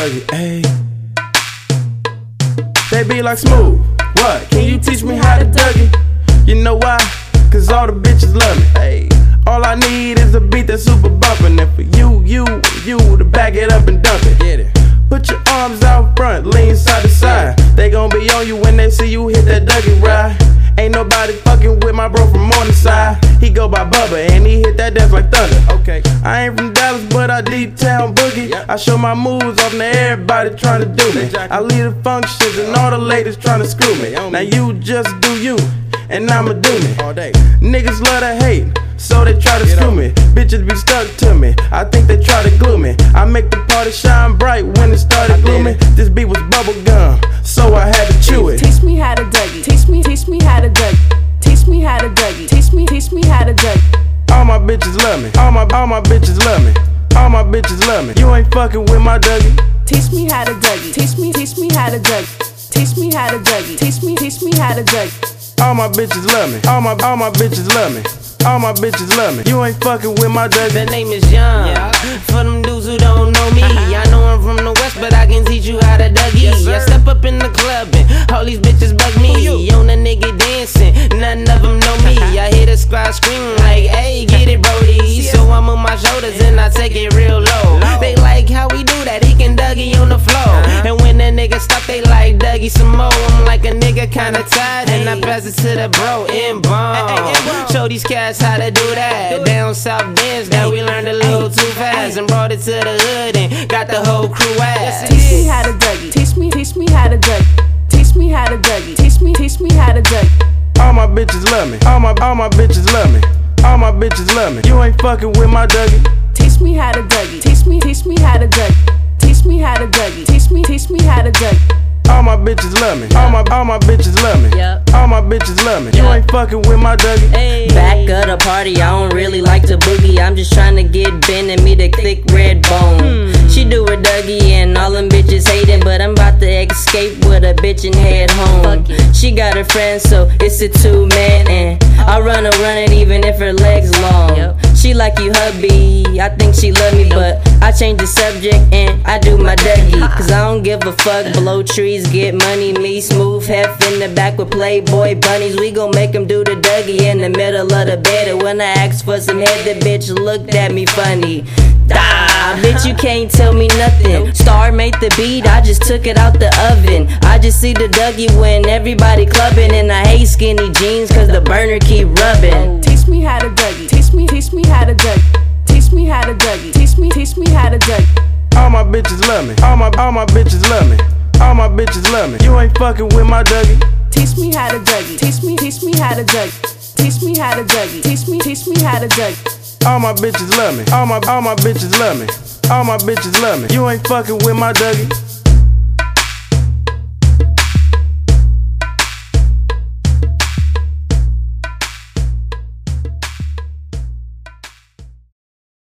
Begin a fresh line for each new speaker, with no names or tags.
Dougie, ayy. They be like, Smooth, what? Can you teach me how to Dougie? You know why? Cause all the bitches love me, ayy. All I need is a beat that's super bumpin'. And for you to back it up and dump it. Get it. Put your arms out front, lean side to side. They gon' be on you when they see you hit that Dougie ride. Ain't nobody fucking with my bro from Morningside. He go by Bubba and he hit that dance like thunder. Okay, I ain't from Dallas, but I deep town boogie. I show my moves off to everybody trying to do me. I lead the functions and all the ladies trying to screw me. Now you just do you, and I'ma do me. All day. Niggas love to hate, so they try to screw me. Bitches be stuck to me, I think they try to glue me. I make the party shine bright when it started glooming. This beat was bubble gum, so I had to chew it.
Teach me how to Dougie, teach me how to Dougie. Teach me how to Dougie, teach me how to Dougie.
All my bitches love me, all my bitches love me. All my bitches love me, you ain't fucking with my Dougie.
Teach me how to Dougie, teach me how to Dougie. Teach me how to Dougie, teach me how to Dougie.
All my bitches love me, all my bitches love me. All my bitches love me, you ain't fucking with my Dougie.
The name is Young, for them dudes who don't know me. I know I'm from the West, but I can teach you how to Dougie. I step up in the club and all these bitches bug me. On a nigga dancing, none of them know me. I hear the squad scream like, hey, get it, Brody. So I'm on my shoulders and I take it real low. They like how we do that, he can Dougie on the floor. And when the nigga stop, they like Dougie some more. I'm like a nigga kinda tired and I pass it to the bro in bomb. Show these cats how to do that. Down south dance that we learned a little too fast and brought it to the hood and got the whole crew ass.
Teach me how to Dougie, teach me how to Dougie. Teach me how to Dougie, teach me how to Dougie.
All my bitches love me, all my bitches love me. All my bitches love me, you ain't fucking with my Dougie.
Teach me how to Dougie, teach me how to Dougie. Teach me how to Dougie, teach me how to Dougie.
All my bitches love me, all my bitches love me. All my bitches love me, you ain't fucking with my Dougie.
Back of the party, I don't really like to boogie. I'm just trying to get Ben and me the thick red bone. She do her Dougie and all them bitches hating, but I'm about to escape with a bitch and head home. She got her friends, so it's a two-man, and I run it even if her legs long. She like you hubby, I think she love me, but I change the subject and I do my Dougie. Cause I don't give a fuck, blow trees, get money. Me, Smooth, Hef in the back with Playboy bunnies. We gon' make them do the Dougie in the middle of the bed. And when I asked for some head, the bitch looked at me funny. Bitch, you can't tell me nothing. Star made the beat, I just took it out the oven. I just see the Dougie when everybody clubbing, and I hate skinny jeans cause the burner keep rubbing.
Teach me how to Dougie, teach me how to Dougie. Teach me how to Dougie, teach me how to Dougie.
All my bitches love me, all my bitches love me. All my bitches love me, you ain't fucking with my Dougie.
Teach me how to Dougie, teach me how to Dougie. Teach me how to Dougie, teach me how to Dougie.
All my bitches love me, all my bitches love me. All my bitches love me, you ain't fucking with my Dougie.